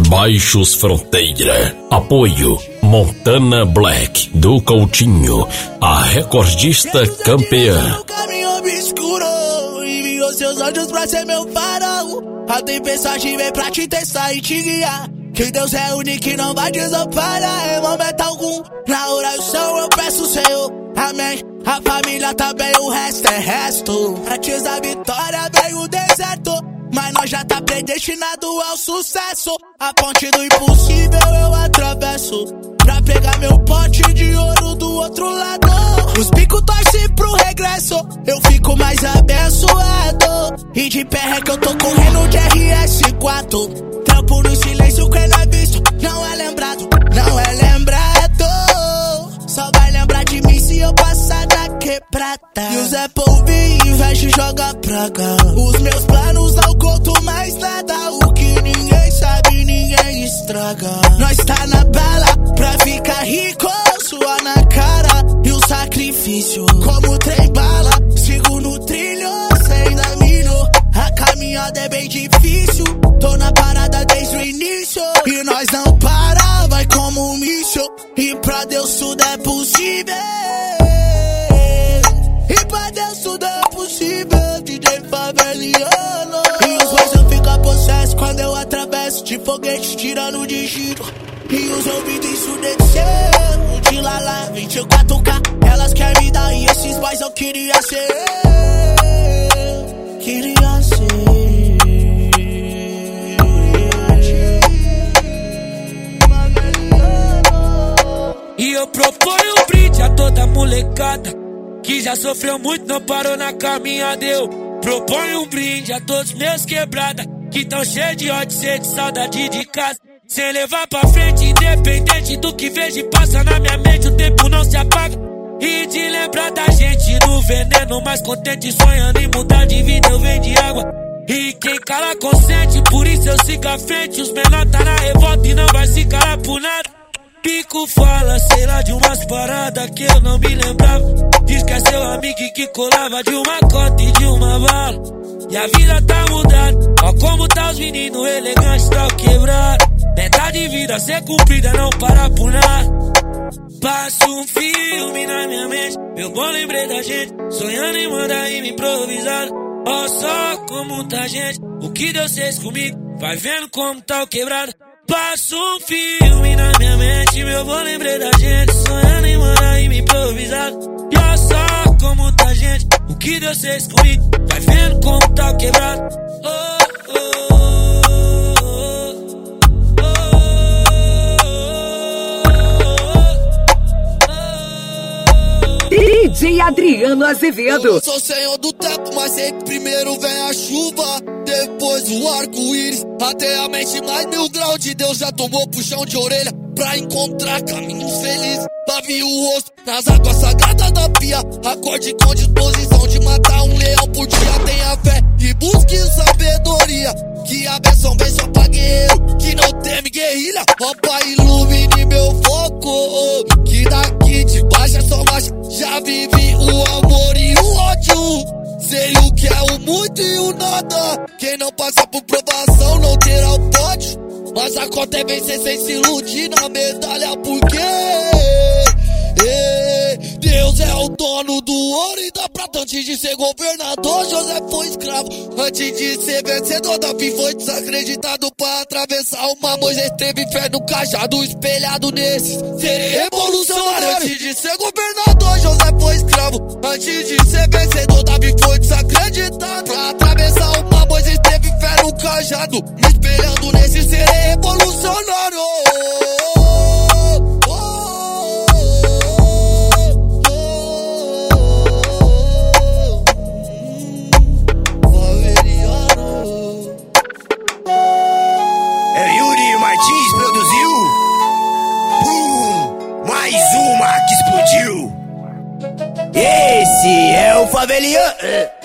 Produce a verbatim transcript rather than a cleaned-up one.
Baixos Fronteira. Apoio Montana Black do Coutinho, a recordista campeã. O caminho obscuro enviou seus anjos pra ser meu farol. A tempestade vem pra te testar e te guiar. Que Deus é único e não vai desamparar em momento algum. Na oração eu peço, Senhor, amém. A família tá bem, o resto é resto. Antes da vitória veio o deserto, mas nós já tá predestinado ao sucesso. A ponte do impossível eu atravesso pra pegar meu pote de ouro do outro lado. Os picos torcem pro regresso, eu fico mais abençoado. E de pé é que eu tô correndo de R S quatro. Trampo no silêncio que não é visto, não é lembrado, não é lembrado. Só vai lembrar de mim se eu passar da quebrada. E o Zé Polvi investe e joga pra cá. Os meus planos não conto mais nada. O que ninguém sabe, ninguém estraga. Nós tá na bala pra ficar rico, suar na cara e o sacrifício. Como trem bala, sigo no trilho, sem dar milho. A caminhada é bem difícil, tô na parada desde o início. E nós não para, vai como um míssil. E pra Deus tudo é possível. E pra Deus tudo é possível, D J Faveliano. E os olhos eu fico possesso quando eu atravesso de foguete tirando de giro. E os ouvidos ensurdecendo de lala, vinte e quatro K. Elas querem me dar e esses boys eu queria ser. Queria ser. E eu proponho um brinde a toda molecada que já sofreu muito, não parou na caminhada. Eu proponho um brinde a todos meus quebrada que tão cheios de ódio, sede, saudade de casa. Sem levar pra frente, independente do que vejo e passa na minha mente, o tempo não se apaga. E de lembrar da gente no veneno, mais contente, sonhando em mudar de vida, eu venho de água. E quem cala consente, por isso eu sigo à frente. Os menor tá na revolta e não vai se calar por nada. Pico fala, sei lá, de umas paradas que eu não me lembrava. Diz que é seu amigo que colava de uma cota e de uma bala. E a vida tá mudando, ó como tá os meninos elegantes, tá o quebrado. Meta de vida ser cumprida, não parar por nada. Passo um filme na minha mente, meu bom lembrei da gente, sonhando em mandar e me improvisado. Ó só como tá gente, o que Deus fez comigo, vai vendo como tá o quebrado. Passo um filme na minha mente, meu bom lembrei da gente, sonhando em mandar e me improvisado. E ó só como tá gente, o que Deus fez comigo, vai vendo como tá o quebrado. Oh, oh, D J Adriano Azevedo. Eu sou senhor do tempo, mas sempre primeiro vem a chuva, depois o arco-íris, até a mente mais mil graus de Deus já tomou puxão de orelha pra encontrar caminhos felizes. Lave o rosto nas águas sagradas da pia, acorde com disposição de matar um leão por dia. Tenha fé e busque sabedoria, que a benção vem só pra guerreiro que não teme guerrilha. Ó Pai, ilumine meu foco, que daqui de baixo é só marcha. Já vivi o amor e o ódio, sei o que é o muito e o nada. Quem não passa por provação não terá o pódio, mas a conta é vencer sem se iludir na medalha, porque é, Deus é o dono do ouro e da prata. Antes de ser governador, José foi escravo. Antes de ser vencedor, Davi foi desacreditado pra atravessar o mar. Moisés teve fé no cajado espelhado nesses. Serei revolucionário. Antes de ser governador, José foi escravo. Antes de ser vencedor, Davi foi desacreditado pra atravessar o mar. Moisés teve fé no cajado, me espelhando nesse. Serei revolucionário. Esse é o Faveliano.